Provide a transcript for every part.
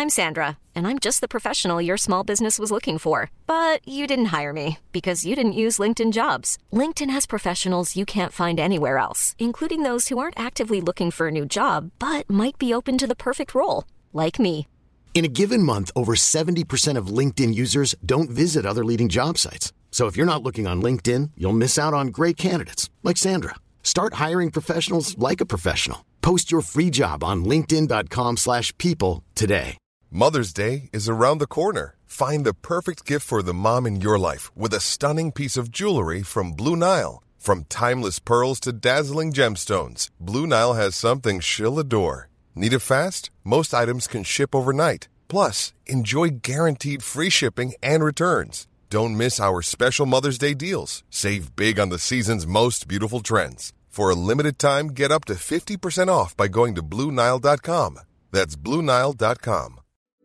I'm Sandra, and I'm just the professional your small business was looking for. But you didn't hire me because you didn't use LinkedIn Jobs. LinkedIn has professionals you can't find anywhere else, including those who aren't actively looking for a new job, but might be open to the perfect role, like me. In a given month, over 70% of LinkedIn users don't visit other leading job sites. So if you're not looking on LinkedIn, you'll miss out on great candidates like Sandra. Start hiring professionals like a professional. Post your free job on linkedin.com/people today. Mother's Day is around the corner. Find the perfect gift for the mom in your life with a stunning piece of jewelry from Blue Nile. From timeless pearls to dazzling gemstones, Blue Nile has something she'll adore. Need it fast? Most items can ship overnight. Plus, enjoy guaranteed free shipping and returns. Don't miss our special Mother's Day deals. Save big on the season's most beautiful trends. For a limited time, get up to 50% off by going to BlueNile.com. That's BlueNile.com.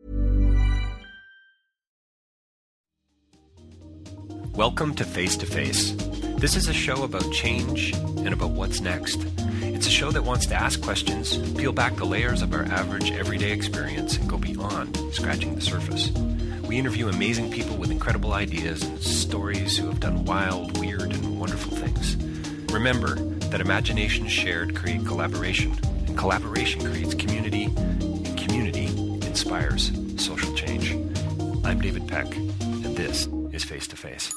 Welcome to Face to Face. This is a show about change and about what's next. It's a show that wants to ask questions, peel back the layers of our average everyday experience, and go beyond scratching the surface. We interview amazing people with incredible ideas and stories who have done wild, weird, and wonderful things. Remember that imagination shared creates collaboration, and collaboration creates community, and community inspires social change. I'm David Peck, and this is Face to Face.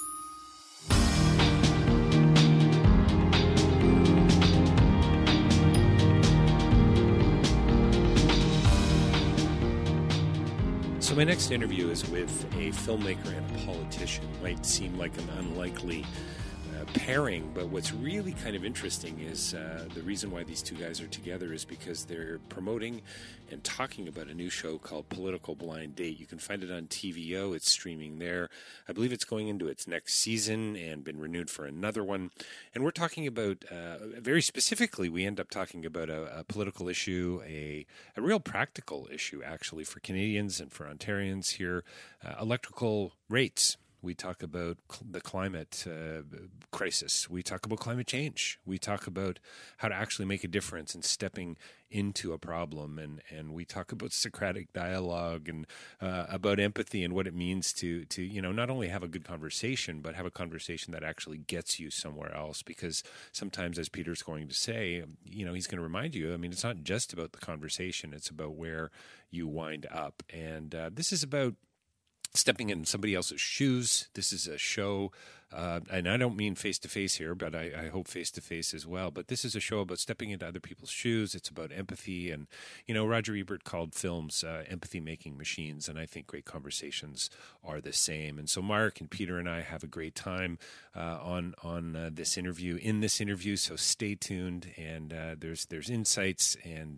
So my next interview is with a filmmaker and a politician. Might seem like an unlikely pairing, but what's really kind of interesting is the reason why these two guys are together is because they're promoting and talking about a new show called Political Blind Date. You can find it on TVO. It's streaming there. I believe it's going into its next season and been renewed for another one. And we're talking about, very specifically, we end up talking about a political issue, a real practical issue, actually, for Canadians and for Ontarians here, electrical rates. We talk about the climate crisis. We talk about climate change. We talk about how to actually make a difference in stepping into a problem. And we talk about Socratic dialogue and about empathy and what it means to not only have a good conversation, but have a conversation that actually gets you somewhere else. Because sometimes, as Peter's going to say, he's going to remind you, it's not just about the conversation. It's about where you wind up. And this is about stepping in somebody else's shoes. This is a show, and I don't mean face-to-face here, but I hope face-to-face as well. But this is a show about stepping into other people's shoes. It's about empathy. And, Roger Ebert called films empathy-making machines, and I think great conversations are the same. And so Mark and Peter and I have a great time on this interview, so stay tuned. And there's insights, and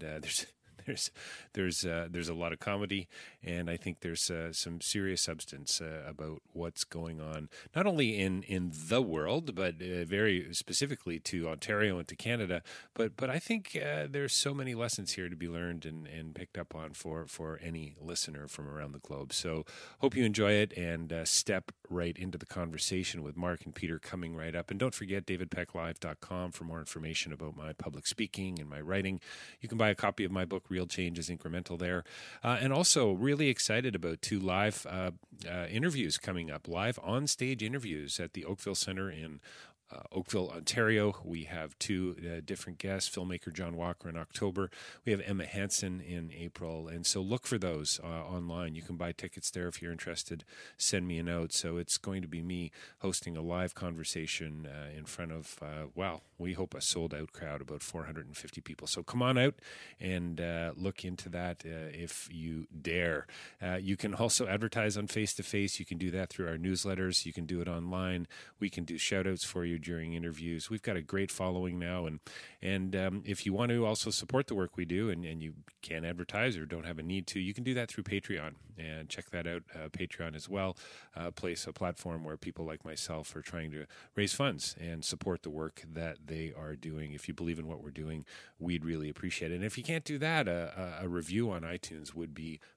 there's a lot of comedy, and I think there's some serious substance about what's going on, not only in the world, but very specifically to Ontario and to Canada. But I think there's so many lessons here to be learned and picked up on for any listener from around the globe. So hope you enjoy it, and step right into the conversation with Mark and Peter coming right up. And don't forget davidpecklive.com for more information about my public speaking and my writing. You can buy a copy of my book, Real Change is Incremental, there. And also really excited about two live interviews coming up, live on-stage interviews at the Oakville Centre in Oakville, Ontario. We have two different guests, filmmaker John Walker in October. We have Emma Hansen in April. And so look for those online. You can buy tickets there if you're interested. Send me a note. So it's going to be me hosting a live conversation in front of, we hope a sold-out crowd, about 450 people. So come on out and look into that if you dare. You can also advertise on Face to Face. You can do that through our newsletters. You can do it online. We can do shout-outs for you during interviews. We've got a great following now, and if you want to also support the work we do, and you can't advertise or don't have a need to, you can do that through Patreon, and check that out. Patreon as well, a platform where people like myself are trying to raise funds and support the work that they are doing. If you believe in what we're doing, we'd really appreciate it. And if you can't do that, a review on iTunes would be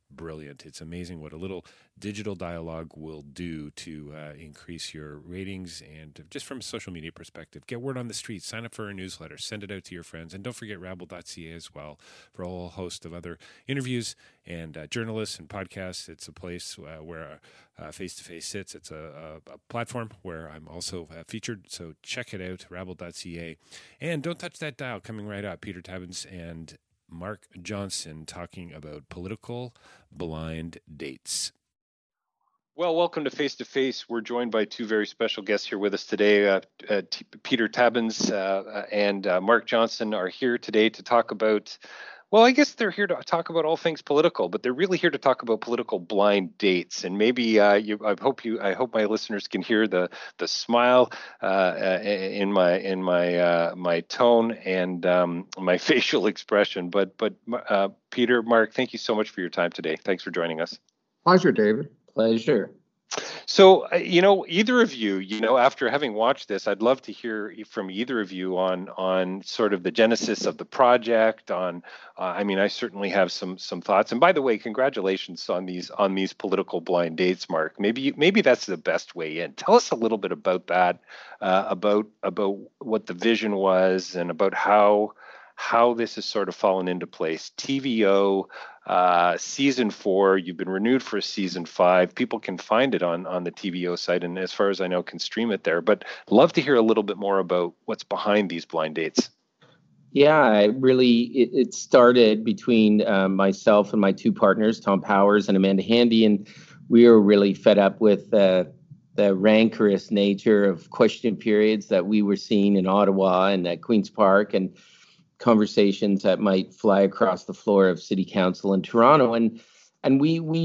brilliant. It's amazing what a little digital dialogue will do to increase your ratings. And just from a social media perspective, get word on the street, sign up for our newsletter, send it out to your friends. And don't forget Rabble.ca as well for a whole host of other interviews and journalists and podcasts. It's a place where Face-to-Face sits. It's a platform where I'm also featured. So check it out, Rabble.ca. And don't touch that dial. Coming right up, Peter Tabuns and Mark Johnson talking about political blind dates. Well, welcome to Face to Face. We're joined by two very special guests here with us today. Peter Tabuns and Mark Johnson are here today to talk about, well, I guess they're here to talk about all things political, but they're really here to talk about political blind dates. And maybe I hope my listeners can hear the smile in my tone and my facial expression. But Peter, Mark, thank you so much for your time today. Thanks for joining us. Pleasure, David. Pleasure. So, either of you, after having watched this, I'd love to hear from either of you on sort of the genesis of the project. I certainly have some thoughts. And by the way, congratulations on these political blind dates, Mark. Maybe that's the best way in. Tell us a little bit about that, about what the vision was, and about how this has sort of fallen into place. TVO, season 4, you've been renewed for season 5. People can find it on the TVO site, and as far as I know, can stream it there. But love to hear a little bit more about what's behind these blind dates. Yeah, it started between myself and my two partners, Tom Powers and Amanda Handy, and we were really fed up with the rancorous nature of question periods that we were seeing in Ottawa and at Queen's Park, and conversations that might fly across the floor of City Council in Toronto. And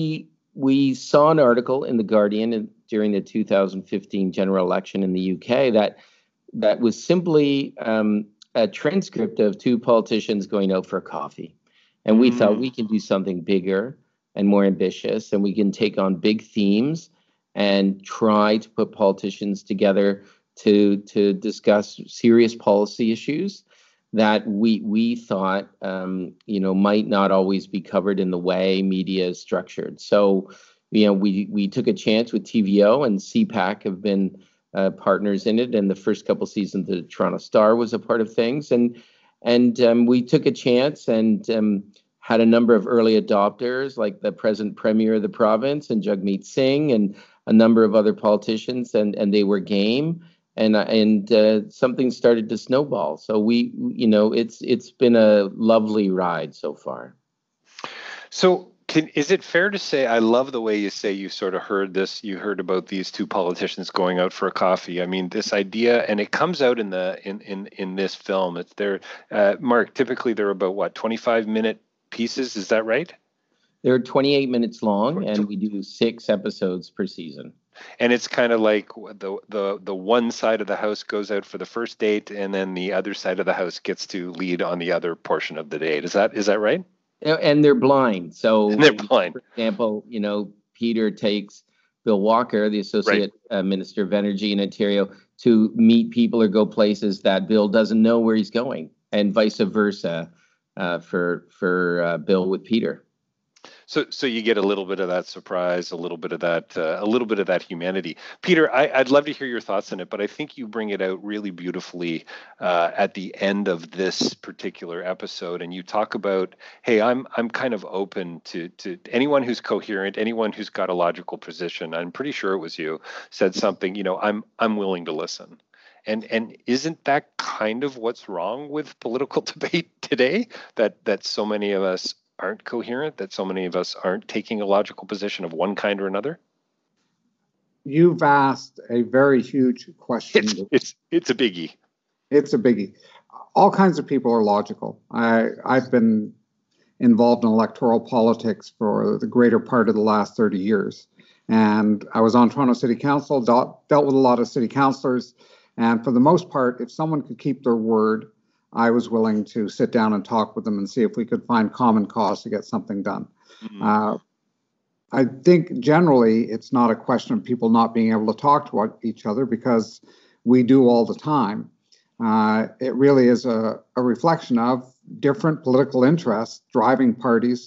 we saw an article in The Guardian during the 2015 general election in the UK that was simply a transcript of two politicians going out for a coffee. And we thought we can do something bigger and more ambitious, and we can take on big themes and try to put politicians together to discuss serious policy issues that we thought, might not always be covered in the way media is structured. So, we took a chance with TVO, and CPAC have been partners in it. And the first couple seasons, the Toronto Star was a part of things. And we took a chance and had a number of early adopters, like the present premier of the province and Jagmeet Singh, and a number of other politicians, and they were game. And something started to snowball. So it's been a lovely ride so far. So is it fair to say, I love the way you say you sort of heard this, you heard about these two politicians going out for a coffee. I mean, this idea, and it comes out in this film. It's there, Mark, typically they're about 25-minute pieces. Is that right? They're 28 minutes long, and we do 6 episodes per season. And it's kind of like the one side of the house goes out for the first date, and then the other side of the house gets to lead on the other portion of the date. Is that right? And they're blind. So, they're blind. For example, Peter takes Bill Walker, the Associate Minister of Energy in Ontario, to meet people or go places that Bill doesn't know where he's going, and vice versa for Bill with Peter. So you get a little bit of that surprise, a little bit of that humanity. Peter, I'd love to hear your thoughts on it, but I think you bring it out really beautifully at the end of this particular episode, and you talk about, hey, I'm kind of open to anyone who's coherent, anyone who's got a logical position. I'm pretty sure it was you said something. I'm willing to listen. And isn't that kind of what's wrong with political debate today? That so many of us aren't coherent, that so many of us aren't taking a logical position of one kind or another? You've asked a very huge question. It's a biggie. It's a biggie. All kinds of people are logical. I've been involved in electoral politics for the greater part of the last 30 years. And I was on Toronto City Council, dealt with a lot of city councillors. And for the most part, if someone could keep their word, I was willing to sit down and talk with them and see if we could find common cause to get something done. Mm-hmm. I think generally it's not a question of people not being able to talk to each other, because we do all the time. It really is a reflection of different political interests driving parties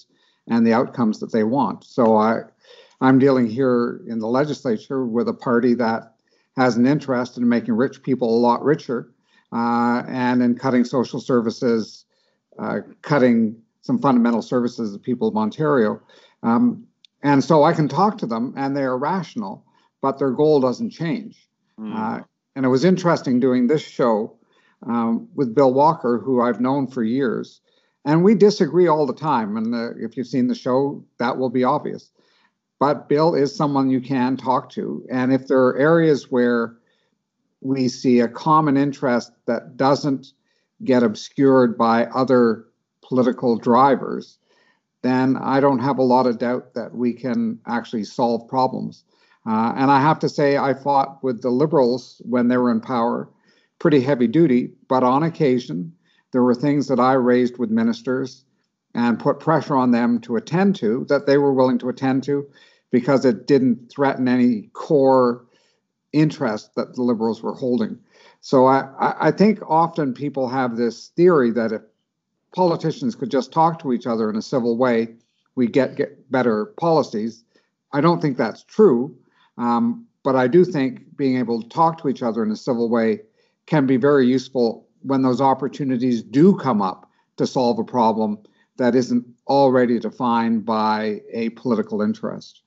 and the outcomes that they want. So I'm dealing here in the legislature with a party that has an interest in making rich people a lot richer, and in cutting social services, cutting some fundamental services to the people of Ontario. And so I can talk to them, and they are rational, but their goal doesn't change. And it was interesting doing this show with Bill Walker, who I've known for years. And we disagree all the time. And if you've seen the show, that will be obvious. But Bill is someone you can talk to. And if there are areas where we see a common interest that doesn't get obscured by other political drivers, then I don't have a lot of doubt that we can actually solve problems. And I have to say, I fought with the Liberals when they were in power, pretty heavy duty, but on occasion, there were things that I raised with ministers and put pressure on them to attend to that they were willing to attend to because it didn't threaten any core interest that the Liberals were holding. So I think often people have this theory that if politicians could just talk to each other in a civil way, we get better policies. I don't think that's true, but I do think being able to talk to each other in a civil way can be very useful when those opportunities do come up to solve a problem that isn't already defined by a political interest.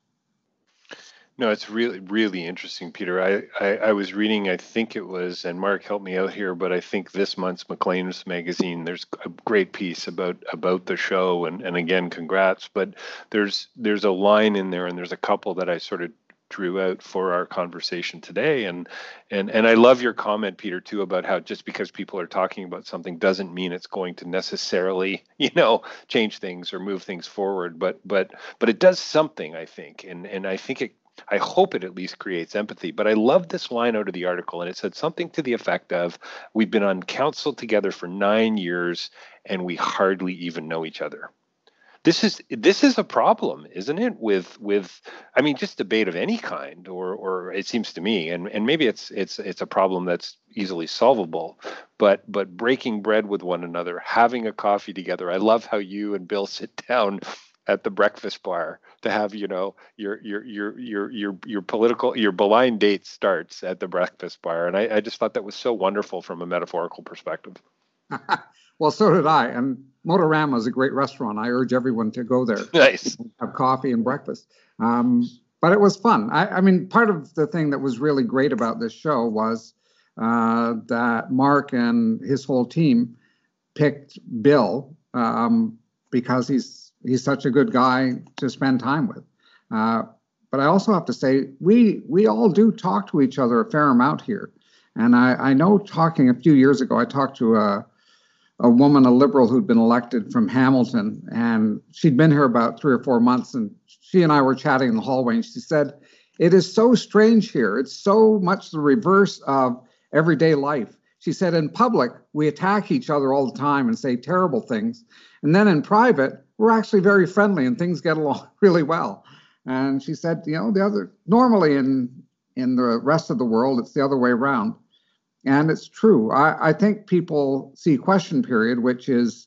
No, it's really, really interesting, Peter. I was reading, I think it was, and Mark helped me out here, but I think this month's Maclean's magazine, there's a great piece about the show, and again, congrats. But there's a line in there, and there's a couple that I sort of drew out for our conversation today, and I love your comment, Peter, too, about how just because people are talking about something doesn't mean it's going to necessarily, change things or move things forward, but it does something, I think, and I think I hope it at least creates empathy. But I love this line out of the article, and it said something to the effect of, we've been on council together for 9 years and we hardly even know each other. This is a problem, isn't it? With just debate of any kind, or it seems to me, and maybe it's a problem that's easily solvable, but breaking bread with one another, having a coffee together. I love how you and Bill sit down at the breakfast bar to have, your blind date starts at the breakfast bar. And I just thought that was so wonderful from a metaphorical perspective. Well, so did I. And Motorama is a great restaurant. I urge everyone to go there. Nice. Have coffee and breakfast. But it was fun. Part of the thing that was really great about this show was that Mark and his whole team picked Bill because he's such a good guy to spend time with. But I also have to say, we all do talk to each other a fair amount here. And I know talking a few years ago, I talked to a woman, a Liberal who'd been elected from Hamilton, and she'd been here about 3 or 4 months, and she and I were chatting in the hallway, and she said, "It is so strange here. It's so much the reverse of everyday life." She said, "In public, we attack each other all the time and say terrible things. And then in private, we're actually very friendly and things get along really well." And she said, normally in the rest of the world, it's the other way around. And it's true. I think people see Question Period, which is,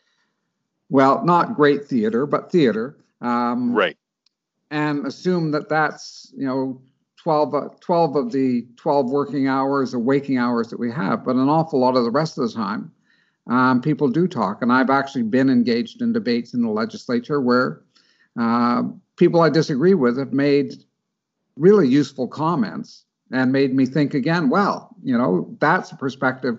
well, not great theater, but theater. Right. And assume that that's, 12 of the 12 working hours or waking hours that we have. But an awful lot of the rest of the time, people do talk. And I've actually been engaged in debates in the legislature where people I disagree with have made really useful comments and made me think again, well, that's a perspective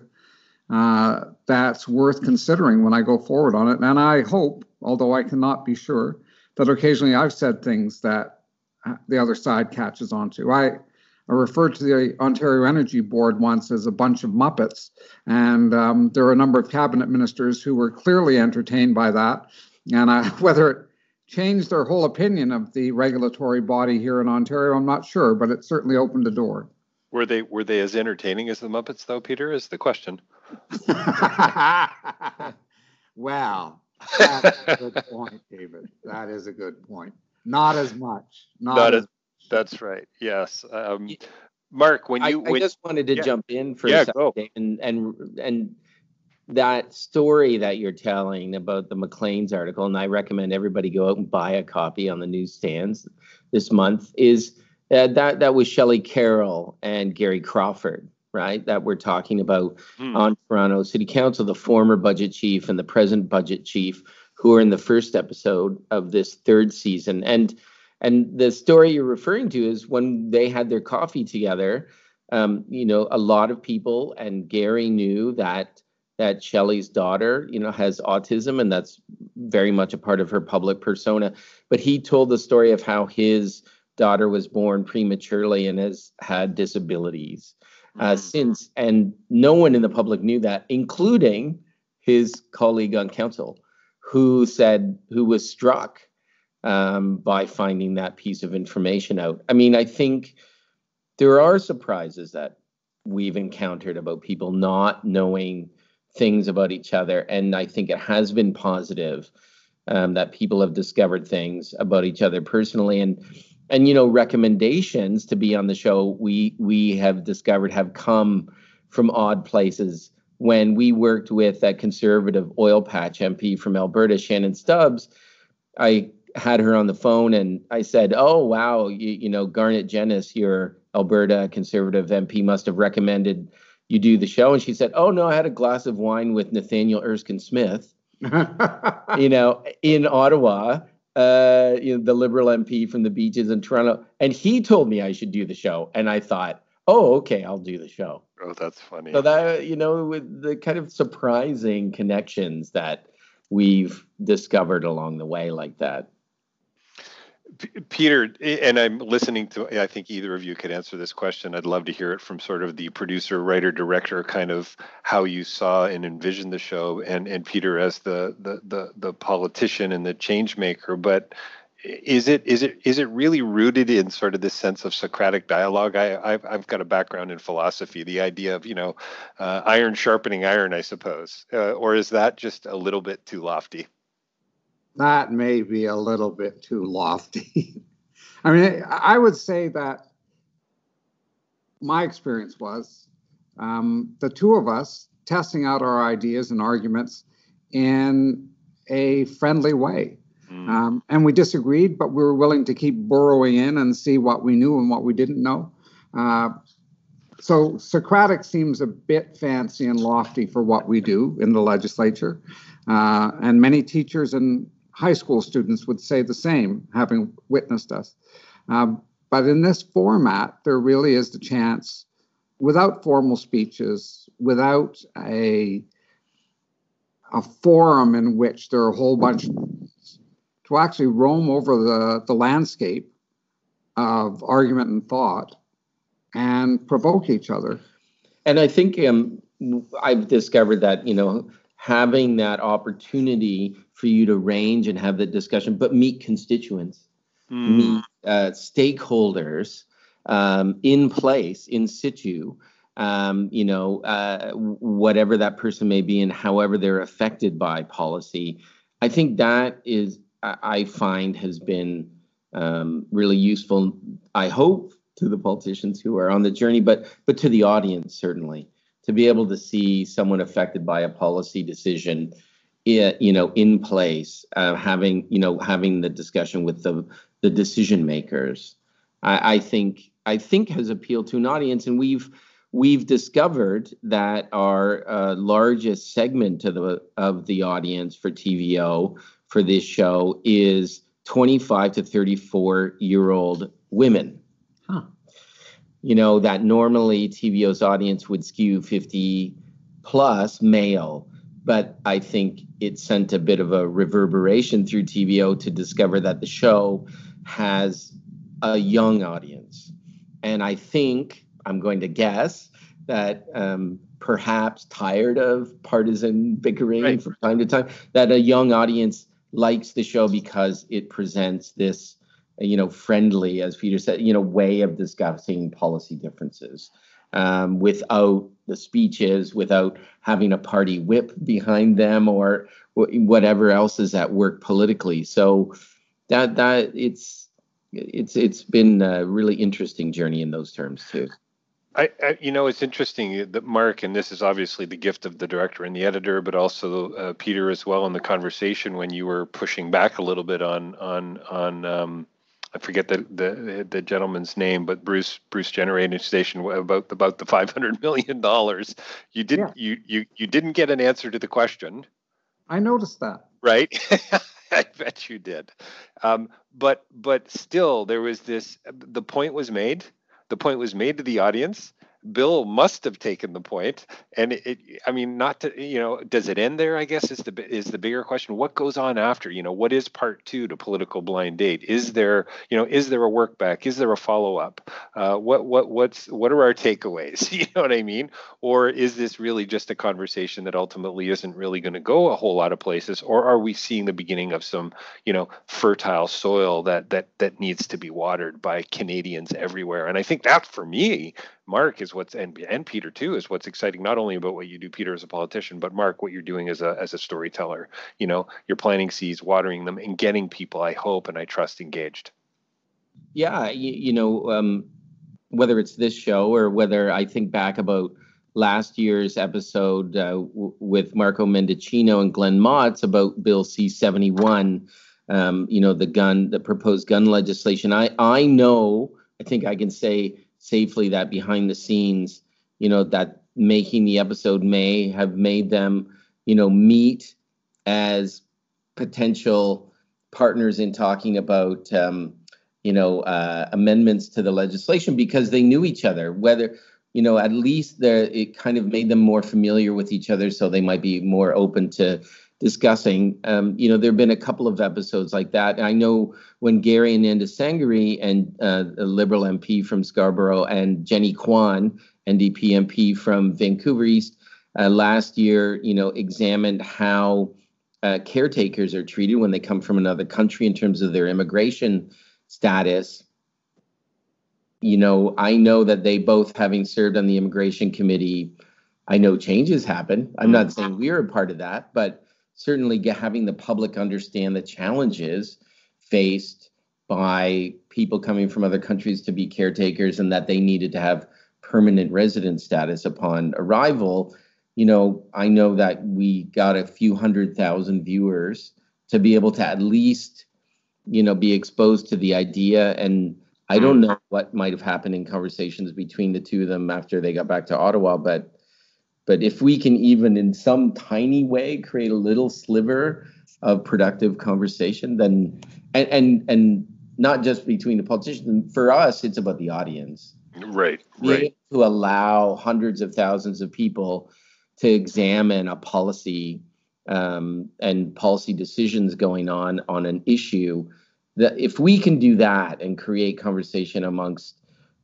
that's worth considering when I go forward on it. And I hope, although I cannot be sure, that occasionally I've said things that the other side catches on to. I referred to the Ontario Energy Board once as a bunch of Muppets, and there are a number of cabinet ministers who were clearly entertained by that. And whether it changed their whole opinion of the regulatory body here in Ontario, I'm not sure, but it certainly opened a door. Were they as entertaining as the Muppets, though, Peter, is the question. Well, that's a good point, David. That is a good point. Not as much. That's right. Yes. Mark, I just wanted to jump in for a second, go. and that story that you're telling about the Maclean's article, and I recommend everybody go out and buy a copy on the newsstands this month, is that was Shelley Carroll and Gary Crawford, right? That we're talking about on Toronto City Council, the former budget chief and the present budget chief, who are in the first episode of this third season. And the story you're referring to is when they had their coffee together, a lot of people, and Gary knew that Shelley's daughter, has autism, and that's very much a part of her public persona. But he told the story of how his daughter was born prematurely and has had disabilities since. And no one in the public knew that, including his colleague on council, who was struck by finding that piece of information out. I mean, I think there are surprises that we've encountered about people not knowing things about each other. And I think it has been positive that people have discovered things about each other personally. And recommendations to be on the show, we have discovered have come from odd places. When we worked with a conservative oil patch MP from Alberta, Shannon Stubbs, I had her on the phone and I said, "Oh, wow, Garnet Jennis, your Alberta conservative MP, must have recommended you do the show." And she said, "Oh, no, I had a glass of wine with Nathaniel Erskine Smith, in Ottawa, the Liberal MP from the Beaches in Toronto. And he told me I should do the show." And I thought, "Oh, okay, I'll do the show." Oh, that's funny. So that, with the kind of surprising connections that we've discovered along the way like that. Peter, and I'm listening to, I think either of you could answer this question. I'd love to hear it from sort of the producer, writer, director, kind of how you saw and envisioned the show, and Peter as the politician and the change maker. But is it really rooted in sort of this sense of Socratic dialogue? I've got a background in philosophy, the idea of iron sharpening iron, I suppose, or is that just a little bit too lofty? That may be a little bit too lofty. I mean, I would say that my experience was the two of us testing out our ideas and arguments in a friendly way. And we disagreed, but we were willing to keep burrowing in and see what we knew and what we didn't know. So Socratic seems a bit fancy and lofty for what we do in the legislature. And many teachers and high school students would say the same, having witnessed us. But in this format, there really is the chance, without formal speeches, without a forum in which there are a whole bunch, to actually roam over the landscape of argument and thought and provoke each other. And I think I've discovered that, having that opportunity for you to range and have the discussion, but meet constituents, meet stakeholders in place, in situ, whatever that person may be and however they're affected by policy. I think that is, I find, has been really useful, I hope, to the politicians who are on the journey, but to the audience, certainly, to be able to see someone affected by a policy decision, in place, having the discussion with the decision makers, I think has appealed to an audience. And we've discovered that our largest segment of the audience for TVO for this show is 25 to 34-year-old women. That normally TVO's audience would skew 50 plus male, but I think it sent a bit of a reverberation through TVO to discover that the show has a young audience. And I think, I'm going to guess, that perhaps tired of partisan bickering from time to time, that a young audience likes the show because it presents this friendly, as Peter said, way of discussing policy differences without the speeches, without having a party whip behind them or whatever else is at work politically. So that it's been a really interesting journey in those terms too. It's interesting that Mark, and this is obviously the gift of the director and the editor, but also Peter as well in the conversation when you were pushing back a little bit on I forget the gentleman's name, but Bruce Generating Station about the $500 million. You didn't you didn't get an answer to the question. I noticed that. Right. I bet you did. But still, there was this. The point was made. The point was made to the audience. Bill must have taken the point, and not to, does it end there? I guess is the bigger question. What goes on after? What is part 2 to Political Blind Date? Is there a work back? Is there a follow up? What are our takeaways? You know what I mean? Or is this really just a conversation that ultimately isn't really going to go a whole lot of places? Or are we seeing the beginning of some, fertile soil that needs to be watered by Canadians everywhere? And I think that, for me, Mark, is and Peter too, is what's exciting, not only about what you do, Peter, as a politician, but Mark, what you're doing as a storyteller. You're planting seeds, watering them, and getting people, I hope and I trust, engaged. Yeah, whether it's this show or whether I think back about last year's episode with Marco Mendicino and Glenn Motz about Bill C-71, the proposed gun legislation. I know, I think I can say safely that behind the scenes, that making the episode may have made them, meet as potential partners in talking about, amendments to the legislation because they knew each other. Whether, at least it kind of made them more familiar with each other, so they might be more open to discussing. There have been a couple of episodes like that. I know when Gary Ananda Sangari and a Liberal MP from Scarborough and Jenny Kwan, NDP MP from Vancouver East, last year, examined how caretakers are treated when they come from another country in terms of their immigration status. I know that they both, having served on the immigration committee, I know changes happen. I'm not saying we're a part of that, but certainly having the public understand the challenges faced by people coming from other countries to be caretakers and that they needed to have permanent resident status upon arrival. I know that we got a few 100,000 viewers to be able to at least, be exposed to the idea. And I don't know what might have happened in conversations between the two of them after they got back to Ottawa, but if we can even in some tiny way create a little sliver of productive conversation, then and not just between the politicians, for us, it's about the audience. Right. To allow hundreds of thousands of people to examine a policy and policy decisions going on an issue, that if we can do that and create conversation amongst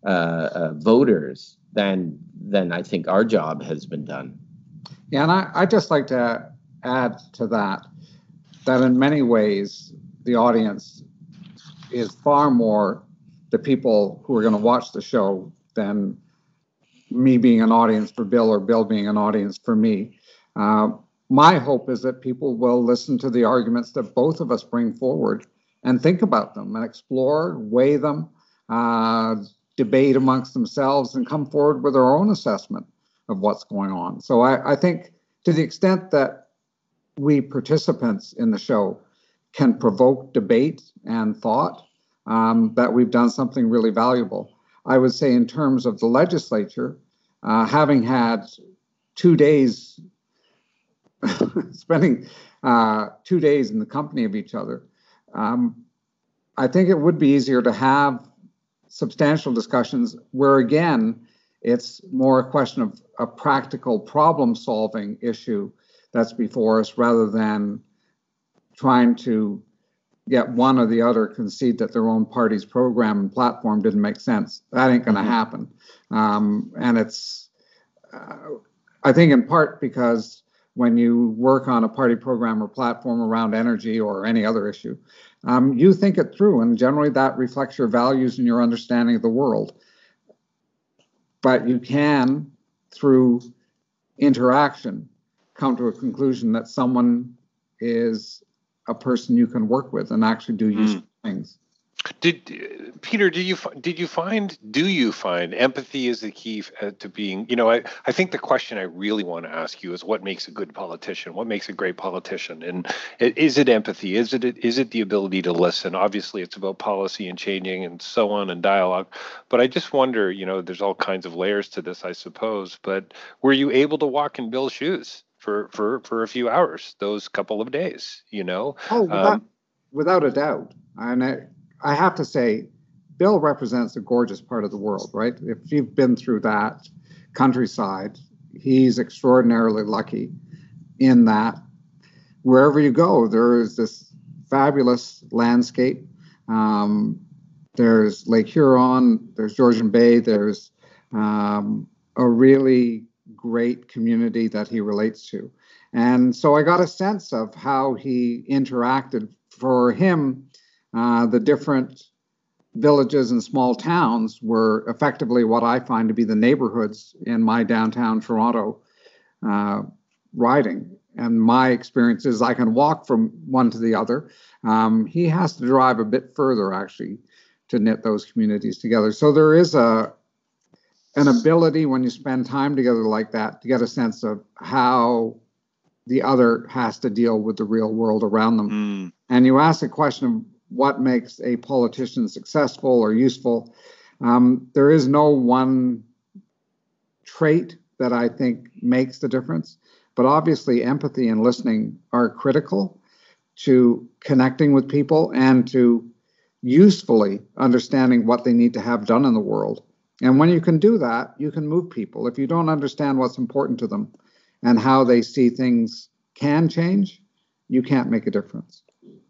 voters, then I think our job has been done. Yeah, and I'd just like to add to that in many ways, the audience is far more the people who are going to watch the show than me being an audience for Bill or Bill being an audience for me. My hope is that people will listen to the arguments that both of us bring forward and think about them and explore, weigh them, debate amongst themselves and come forward with their own assessment of what's going on. So I think to the extent that we participants in the show can provoke debate and thought, that we've done something really valuable. I would say in terms of the legislature, having had 2 days, spending 2 days in the company of each other, I think it would be easier to have substantial discussions where, again, it's more a question of a practical problem-solving issue that's before us rather than trying to get one or the other concede that their own party's program and platform didn't make sense. That ain't going to happen. And it's, I think, in part because when you work on a party program or platform around energy or any other issue, you think it through, and generally that reflects your values and your understanding of the world. But you can, through interaction, come to a conclusion that someone is a person you can work with and actually do useful things. Do you find empathy is the key to being, I think the question I really want to ask you is what makes a good politician? What makes a great politician? And is it empathy? Is it the ability to listen? Obviously, it's about policy and changing and so on and dialogue. But I just wonder, there's all kinds of layers to this, I suppose. But were you able to walk in Bill's shoes for a few hours, those couple of days, Oh, without a doubt. And I have to say, Bill represents a gorgeous part of the world, right? If you've been through that countryside, he's extraordinarily lucky in that wherever you go, there is this fabulous landscape. There's Lake Huron, there's Georgian Bay, there's a really great community that he relates to. And so I got a sense of how he interacted. For him, the different villages and small towns were effectively what I find to be the neighborhoods in my downtown Toronto riding. And my experience is I can walk from one to the other. He has to drive a bit further, actually, to knit those communities together. So there is an ability when you spend time together like that to get a sense of how the other has to deal with the real world around them. And you ask the question of what makes a politician successful or useful. There is no one trait that I think makes the difference, but obviously empathy and listening are critical to connecting with people and to usefully understanding what they need to have done in the world. And when you can do that, you can move people. If you don't understand what's important to them and how they see things can change, you can't make a difference.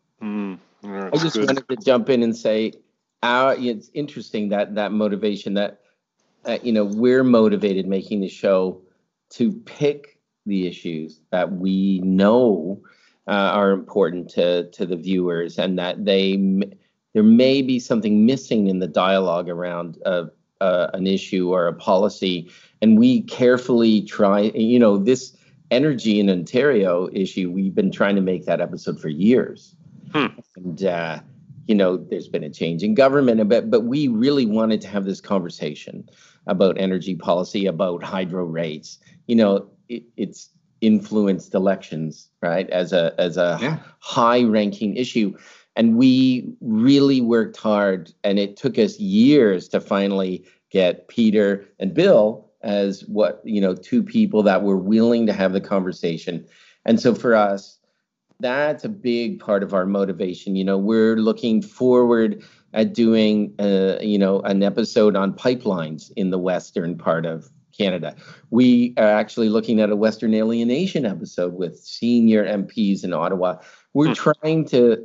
I just wanted to jump in and say, it's interesting that motivation that, we're motivated making the show to pick the issues that we know are important to the viewers, and that there may be something missing in the dialogue around an issue or a policy, and we carefully try. This energy in Ontario issue, we've been trying to make that episode for years. And, there's been a change in government, but we really wanted to have this conversation about energy policy, about hydro rates. It's influenced elections, right, as a high-ranking issue. And we really worked hard, and it took us years to finally get Peter and Bill as two people that were willing to have the conversation. And so for us, that's a big part of our motivation. We're looking forward at doing, an episode on pipelines in the western part of Canada. We are actually looking at a Western alienation episode with senior MPs in Ottawa. We're trying to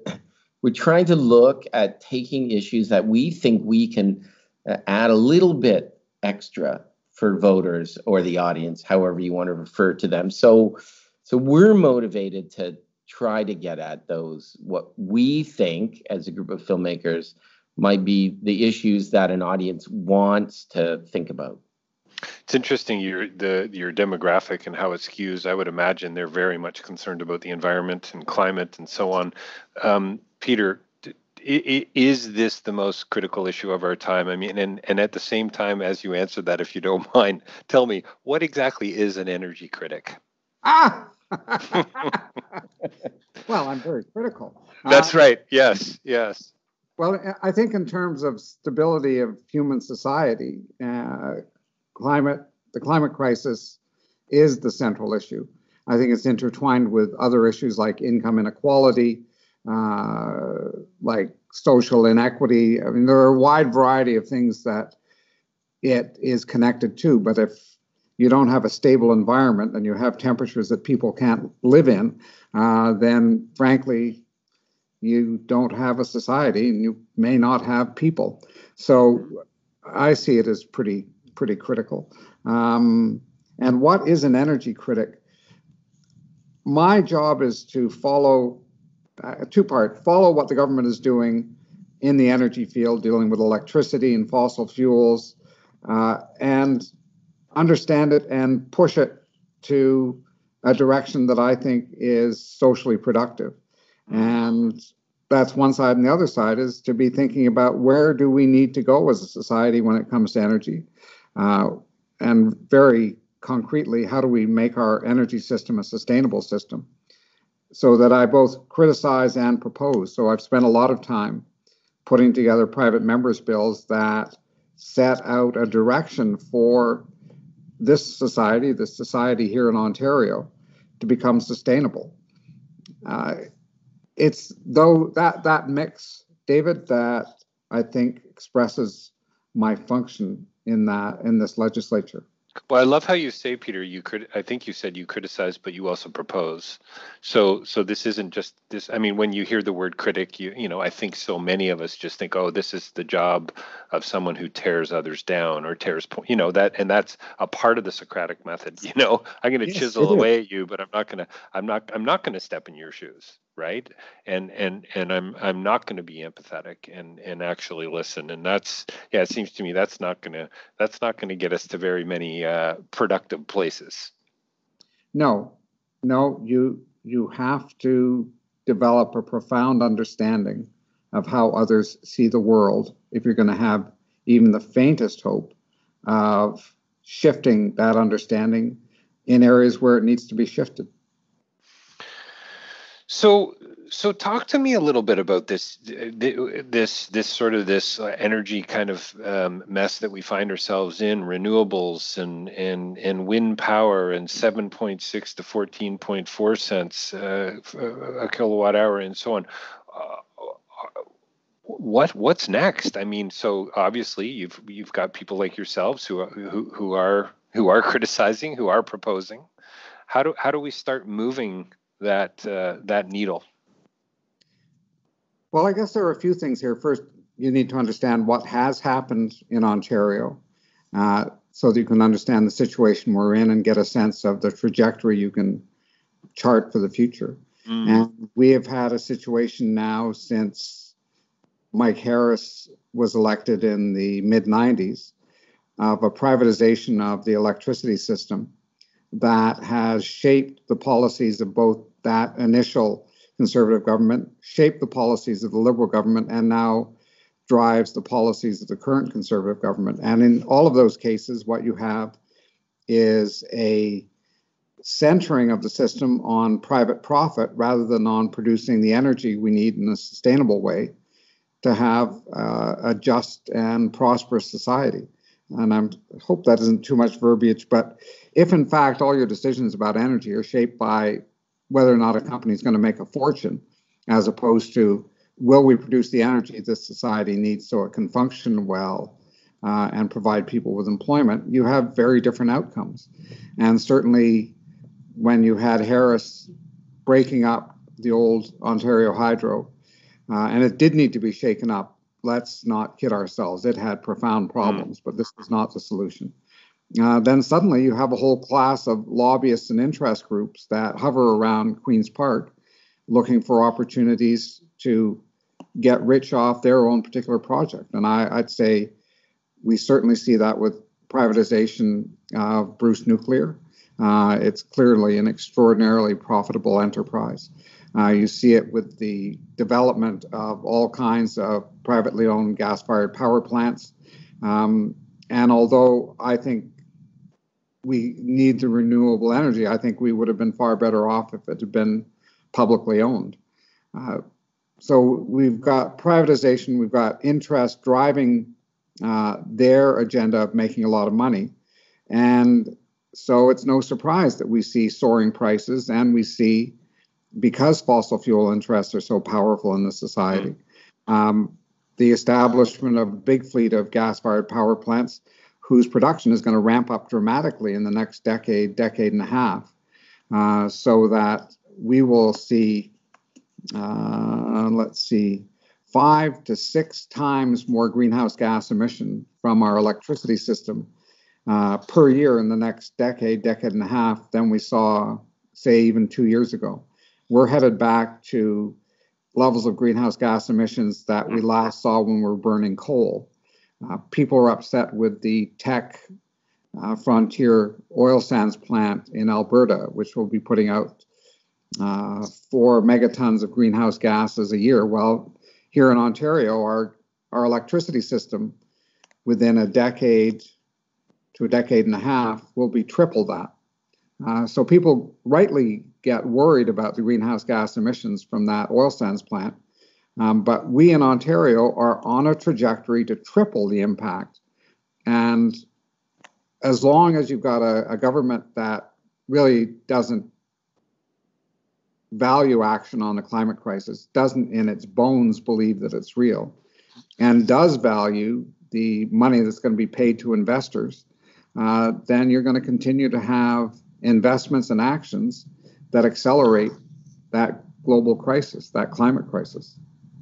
look at taking issues that we think we can add a little bit extra for voters or the audience, however you want to refer to them. So we're motivated to try to get at those, what we think as a group of filmmakers might be the issues that an audience wants to think about. It's interesting, your demographic and how it skews. I would imagine they're very much concerned about the environment and climate and so on. Peter, is this the most critical issue of our time? I mean, and at the same time, as you answer that, if you don't mind, tell me, what exactly is an energy critic? Well, I'm very critical. That's right. Yes. Well, I think in terms of stability of human society, the climate crisis is the central issue. I think it's intertwined with other issues like income inequality, like social inequity. I mean, there are a wide variety of things that it is connected to. But if you don't have a stable environment and you have temperatures that people can't live in, then frankly, you don't have a society and you may not have people. So I see it as pretty critical. And what is an energy critic? My job is to follow follow what the government is doing in the energy field, dealing with electricity and fossil fuels, and understand it and push it to a direction that I think is socially productive. And that's one side, and the other side is to be thinking about where do we need to go as a society when it comes to energy, and very concretely, how do we make our energy system a sustainable system? So that I both criticize and propose. So I've spent a lot of time putting together private members' bills that set out a direction for this society here in Ontario, to become sustainable. It's though that mix, David, that I think expresses my function in this legislature. Well, I love how you say, Peter, I think you said you criticize, but you also propose. So this isn't just this. I mean, when you hear the word critic, I think so many of us just think, oh, this is the job of someone who tears others down or tears, that, and that's a part of the Socratic method. I'm going to chisel away at you, but I'm not going to step in your shoes. Right. And I'm not going to be empathetic and actually listen. And it seems to me that's not going to get us to very many productive places. No, you have to develop a profound understanding of how others see the world if you're going to have even the faintest hope of shifting that understanding in areas where it needs to be shifted. So talk to me a little bit about this sort of this energy kind of mess that we find ourselves in, renewables and wind power and 7.6 to 14.4 cents a kilowatt hour and so on. What's next? I mean, so obviously you've got people like yourselves who are criticizing, who are proposing. How do we start moving that needle? Well, I guess there are a few things here. First, you need to understand what has happened in Ontario, so that you can understand the situation we're in and get a sense of the trajectory you can chart for the future. And we have had a situation now since Mike Harris was elected in the mid-90s of a privatization of the electricity system that has shaped the policies of both that initial Conservative government, shaped the policies of the Liberal government, and now drives the policies of the current Conservative government. And in all of those cases, what you have is a centering of the system on private profit rather than on producing the energy we need in a sustainable way to have a just and prosperous society. And I hope that isn't too much verbiage, but if in fact all your decisions about energy are shaped by whether or not a company is going to make a fortune, as opposed to will we produce the energy this society needs so it can function well and provide people with employment, you have very different outcomes. And certainly when you had Harris breaking up the old Ontario Hydro, and it did need to be shaken up, let's not kid ourselves, it had profound problems, but this was not the solution. Then suddenly you have a whole class of lobbyists and interest groups that hover around Queen's Park looking for opportunities to get rich off their own particular project. And I'd say we certainly see that with privatization of Bruce Nuclear. It's clearly an extraordinarily profitable enterprise. You see it with the development of all kinds of privately owned gas-fired power plants. And although I think we need the renewable energy, I think we would have been far better off if it had been publicly owned. So we've got privatization, we've got interest driving their agenda of making a lot of money. And so it's no surprise that we see soaring prices, and we see, because fossil fuel interests are so powerful in the society, the establishment of a big fleet of gas-fired power plants whose production is going to ramp up dramatically in the next decade and a half, so that we will see, 5 to 6 times more greenhouse gas emission from our electricity system per year in the next decade and a half than we saw, say, even 2 years ago. We're headed back to levels of greenhouse gas emissions that we last saw when we were burning coal. People are upset with the Teck Frontier oil sands plant in Alberta, which will be putting out 4 megatons of greenhouse gases a year. Well, here in Ontario, our electricity system within a decade to a decade and a half will be triple that. So people rightly get worried about the greenhouse gas emissions from that oil sands plant. But we in Ontario are on a trajectory to triple the impact. And as long as you've got a government that really doesn't value action on the climate crisis, doesn't in its bones believe that it's real, and does value the money that's going to be paid to investors, then you're going to continue to have investments and actions that accelerate that global crisis, that climate crisis.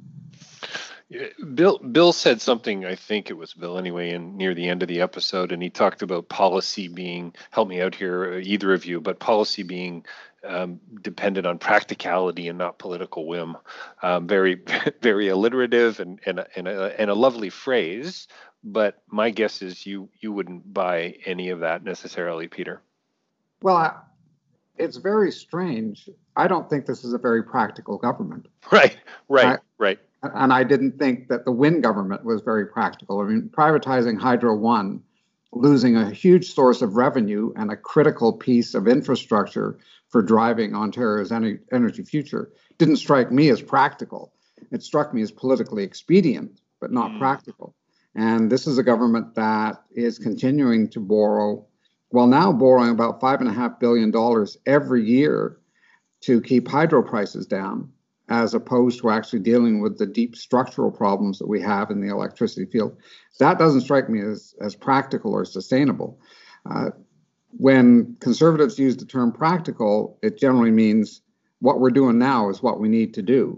Bill said something, I think it was Bill anyway, near the end of the episode, and he talked about policy being, help me out here, either of you, but policy being dependent on practicality and not political whim. Very, very alliterative and a lovely phrase, but my guess is you wouldn't buy any of that necessarily, Peter. Well, it's very strange. I don't think this is a very practical government. Right. And I didn't think that the Wynne government was very practical. I mean, privatizing Hydro One, losing a huge source of revenue and a critical piece of infrastructure for driving Ontario's energy future, didn't strike me as practical. It struck me as politically expedient, but not practical. And this is a government that is continuing to borrow, well, now borrowing about $5.5 billion every year to keep hydro prices down, as opposed to actually dealing with the deep structural problems that we have in the electricity field. That doesn't strike me as practical or sustainable. When conservatives use the term practical, it generally means what we're doing now is what we need to do.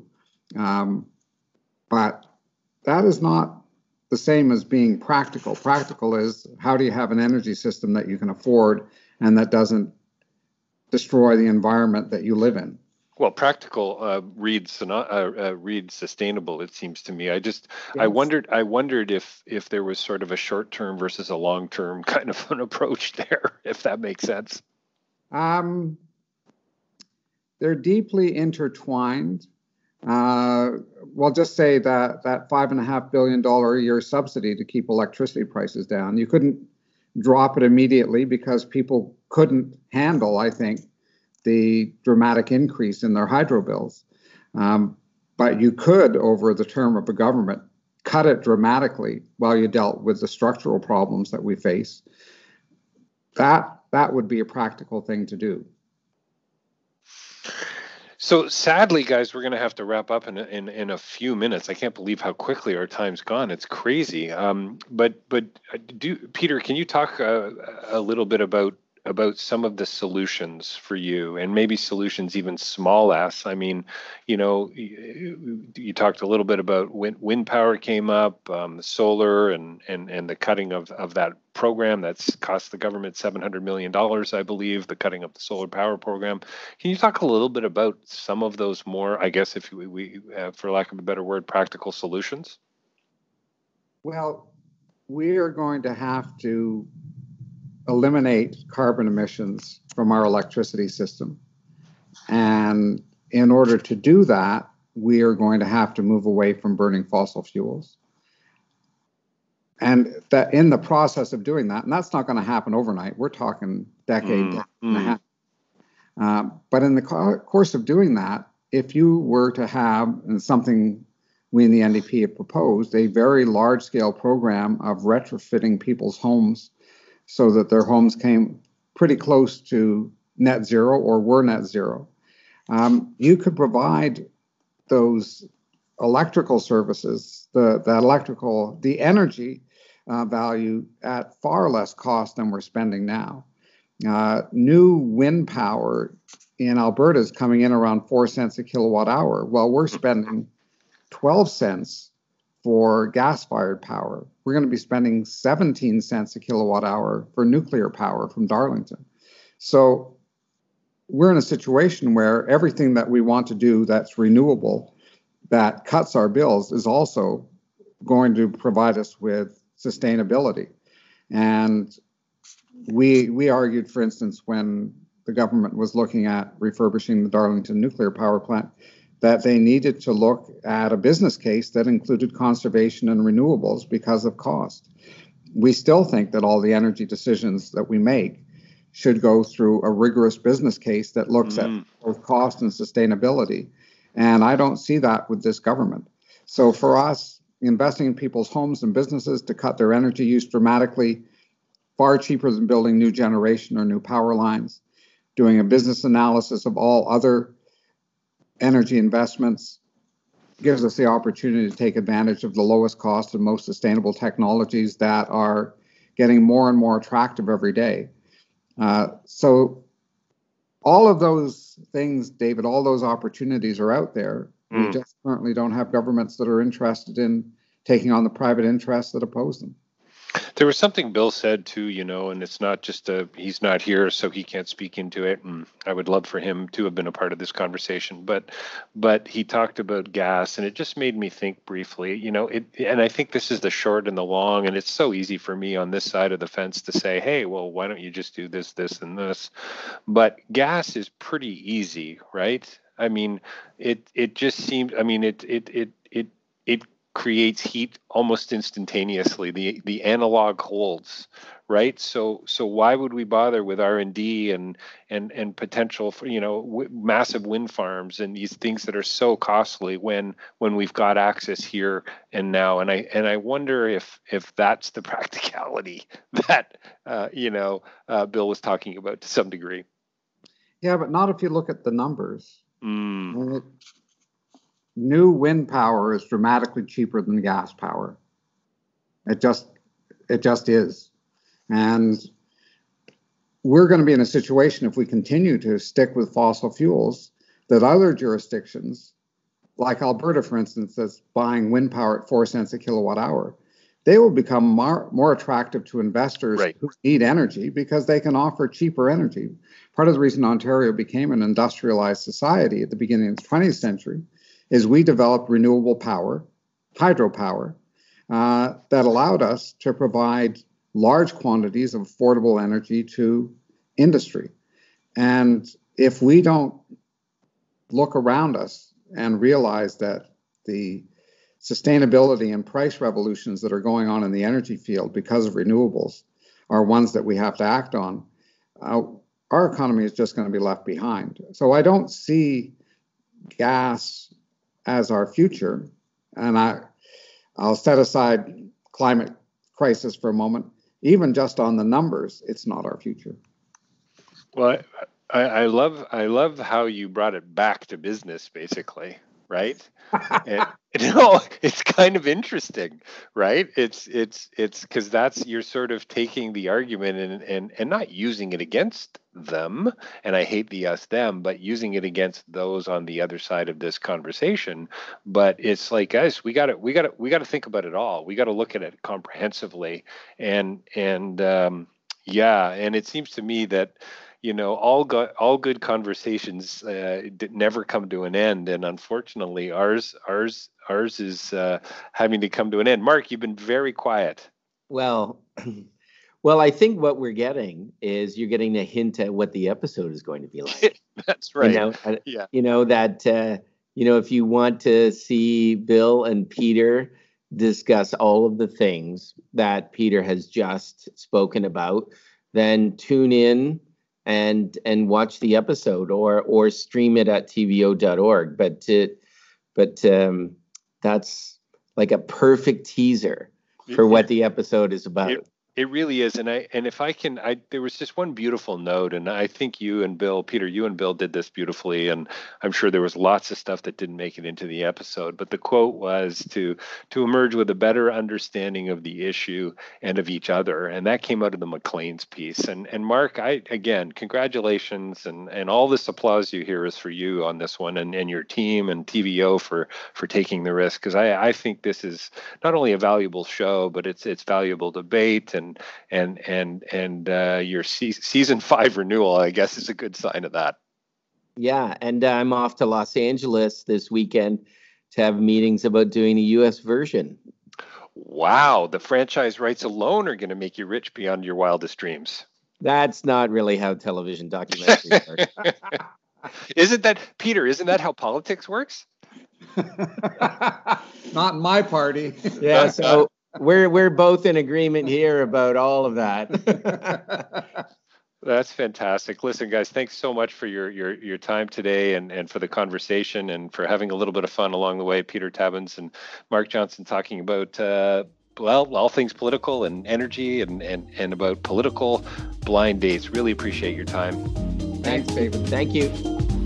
But that is not the same as being practical. Practical is, how do you have an energy system that you can afford and that doesn't destroy the environment that you live in? Well, practical reads sustainable, it seems to me. Yes. I wondered if there was sort of a short-term versus a long-term kind of an approach there, if that makes sense. They're deeply intertwined. Well, just say that $5.5 billion a year subsidy to keep electricity prices down. You couldn't drop it immediately because people couldn't handle, I think, the dramatic increase in their hydro bills. But you could, over the term of a government, cut it dramatically while you dealt with the structural problems that we face. That would be a practical thing to do. So sadly, guys, we're going to have to wrap up in a few minutes. I can't believe how quickly our time's gone. It's crazy. But Peter, can you talk a little bit about some of the solutions for you, and maybe solutions even small s? I mean, you talked a little bit about wind power came up, solar and the cutting of that program that's cost the government $700 million, I believe, the cutting of the solar power program. Can you talk a little bit about some of those more, I guess, if we for lack of a better word, practical solutions? Well, we are going to have to eliminate carbon emissions from our electricity system. And in order to do that, we are going to have to move away from burning fossil fuels. And that in the process of doing that, and that's not going to happen overnight, we're talking decade and a half. But in the course of doing that, if you were to have, and something we in the NDP have proposed, a very large-scale program of retrofitting people's homes so that their homes came pretty close to net zero or were net zero. You could provide those electrical services, the energy value at far less cost than we're spending now. New wind power in Alberta is coming in around 4 cents a kilowatt hour. Well, we're spending 12 cents for gas-fired power. We're going to be spending 17 cents a kilowatt hour for nuclear power from Darlington. So we're in a situation where everything that we want to do that's renewable, that cuts our bills, is also going to provide us with sustainability. And we argued, for instance, when the government was looking at refurbishing the Darlington nuclear power plant, that they needed to look at a business case that included conservation and renewables because of cost. We still think that all the energy decisions that we make should go through a rigorous business case that looks at both cost and sustainability. And I don't see that with this government. So for us, investing in people's homes and businesses to cut their energy use dramatically, far cheaper than building new generation or new power lines, doing a business analysis of all other energy investments, gives us the opportunity to take advantage of the lowest cost and most sustainable technologies that are getting more and more attractive every day. So all of those things, David, all those opportunities are out there. We just currently don't have governments that are interested in taking on the private interests that oppose them. There was something Bill said too, and it's not just he's not here, so he can't speak into it. And I would love for him to have been a part of this conversation. But he talked about gas, and it just made me think briefly, and I think this is the short and the long, and it's so easy for me on this side of the fence to say, hey, well, why don't you just do this, this, and this? But gas is pretty easy, right? I mean, it just seems, it creates heat almost instantaneously. The analog holds, right? So why would we bother with R&D and potential for massive wind farms and these things that are so costly when we've got access here and now? And I wonder if that's the practicality that Bill was talking about to some degree. Yeah, but not if you look at the numbers. New wind power is dramatically cheaper than gas power. It just is. And we're going to be in a situation, if we continue to stick with fossil fuels, that other jurisdictions, like Alberta, for instance, that's buying wind power at 4 cents a kilowatt hour, they will become more attractive to investors who need energy because they can offer cheaper energy. Part of the reason Ontario became an industrialized society at the beginning of the 20th century is we developed renewable power, hydropower, that allowed us to provide large quantities of affordable energy to industry. And if we don't look around us and realize that the sustainability and price revolutions that are going on in the energy field because of renewables are ones that we have to act on, our economy is just going to be left behind. So I don't see gas as our future. And I'll set aside climate crisis for a moment. Even just on the numbers, it's not our future. Well, I love how you brought it back to business, basically, right? And, it's kind of interesting, right? It's because you're sort of taking the argument and not using it against them, and I hate the us them, but using it against those on the other side of this conversation. But it's like, guys, we got to think about it all. We got to look at it comprehensively, and it seems to me that all good conversations never come to an end, and unfortunately, ours is having to come to an end. Mark, you've been very quiet. Well, I think what we're getting is you're getting a hint at what the episode is going to be like. That's right. If you want to see Bill and Peter discuss all of the things that Peter has just spoken about, then tune in and watch the episode or stream it at tvo.org. But that's like a perfect teaser for what the episode is about. It really is. And if I can, there was just one beautiful note, and I think Peter, you and Bill did this beautifully. And I'm sure there was lots of stuff that didn't make it into the episode, but the quote was to emerge with a better understanding of the issue and of each other. And that came out of the Maclean's piece. And Mark, again, congratulations. And all this applause you hear is for you on this one and your team and TVO for taking the risk. Cause I think this is not only a valuable show, but it's valuable debate and your season 5 renewal, I guess, is a good sign of that. Yeah, and I'm off to Los Angeles this weekend to have meetings about doing a U.S. version. Wow, the franchise rights alone are going to make you rich beyond your wildest dreams. That's not really how television documentaries work. Isn't that how politics works? Not in my party. Yeah, so we're both in agreement here about all of that. That's fantastic. Listen, guys, thanks so much for your time today and for the conversation and for having a little bit of fun along the way. Peter Tabuns and Mark Johnson talking about all things political and energy and about political blind dates. Really appreciate your time. Thanks, David. Thank you.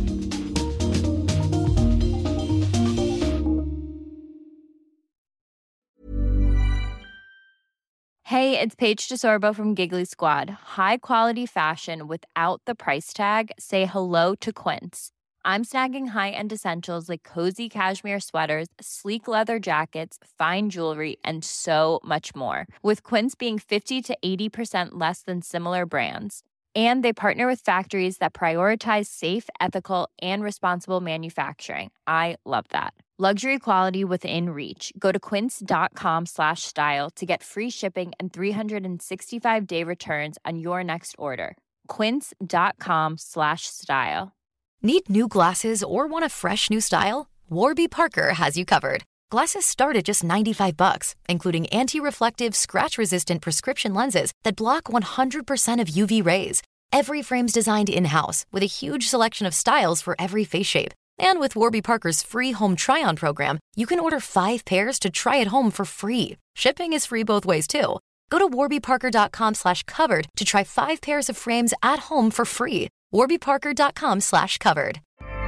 Hey, it's Paige DeSorbo from Giggly Squad. High quality fashion without the price tag. Say hello to Quince. I'm snagging high-end essentials like cozy cashmere sweaters, sleek leather jackets, fine jewelry, and so much more. With Quince being 50 to 80% less than similar brands. And they partner with factories that prioritize safe, ethical, and responsible manufacturing. I love that. Luxury quality within reach. Go to quince.com/style to get free shipping and 365-day returns on your next order. Quince.com/style. Need new glasses or want a fresh new style? Warby Parker has you covered. Glasses start at just $95, including anti-reflective, scratch-resistant prescription lenses that block 100% of UV rays. Every frame's designed in-house with a huge selection of styles for every face shape. And with Warby Parker's free home try-on program, you can order 5 pairs to try at home for free. Shipping is free both ways, too. Go to warbyparker.com/covered to try 5 pairs of frames at home for free. warbyparker.com/covered.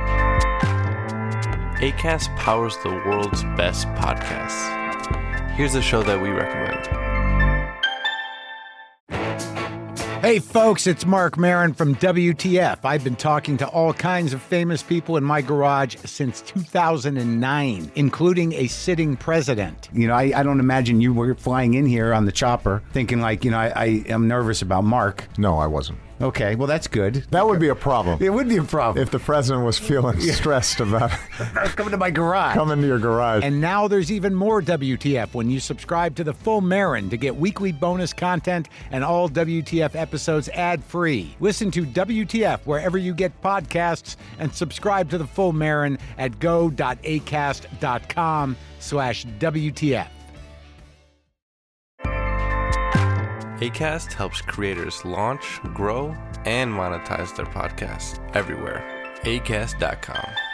Acast powers the world's best podcasts. Here's a show that we recommend. Hey folks, it's Mark Maron from WTF. I've been talking to all kinds of famous people in my garage since 2009, including a sitting president. You know, I don't imagine you were flying in here on the chopper thinking like, I am nervous about Mark. No, I wasn't. Okay, well, that's good. That would be a problem. It would be a problem. If the president was feeling stressed about coming to my garage. Coming to your garage. And now there's even more WTF when you subscribe to the Full Marin to get weekly bonus content and all WTF episodes ad-free. Listen to WTF wherever you get podcasts and subscribe to the Full Marin at go.acast.com/WTF. Acast helps creators launch, grow, and monetize their podcasts everywhere. Acast.com.